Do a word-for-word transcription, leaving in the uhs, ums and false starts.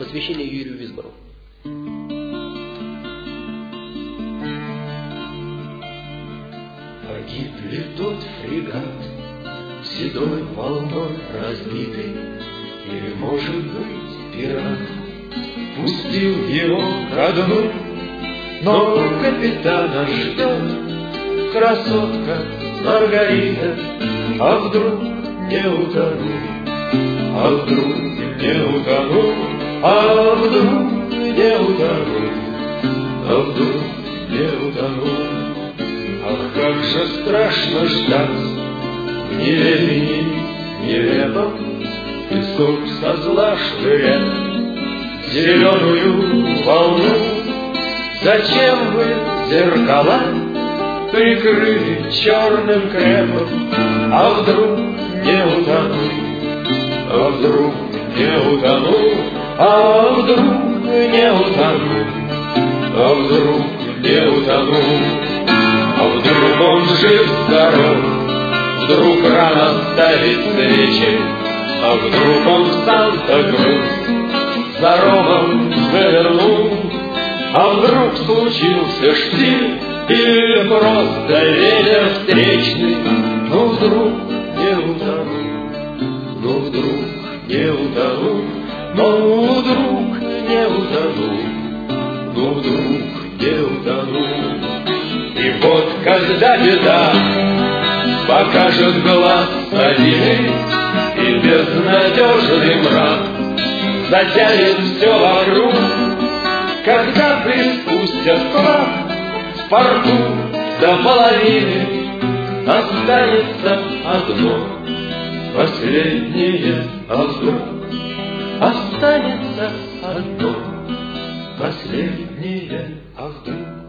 посвящение Юрию Висбору. Погиб ли тот фрегат, седой волной разбитый, или, может быть, пират пустил его ко дну, но капитана ждет красотка Маргарита, а вдруг не утону, а вдруг не утону, а вдруг не утону, а вдруг не утону. Ах, как же страшно ждать в неведении нелепом, песок со зла швыря зеленую волну. Зачем вы зеркала прикрыли черным крепом? А вдруг не утону, а вдруг не утону, а вдруг не утону, а вдруг не утону. А вдруг он жив-здоров, вдруг рано ставит свечи, а вдруг он в Санта-Крус за ромом завернул, а вдруг случился штиль или просто ветер встречный. Ну вдруг не утону, ну вдруг не утону, ну вдруг не утону, ну вдруг не утону. И вот когда беда покажет глаз один, и безнадежный мрак затянет все вокруг, когда приспустят флаг в порту до половины, останется одно последнее, а вдруг останется одно последнее, а вдруг.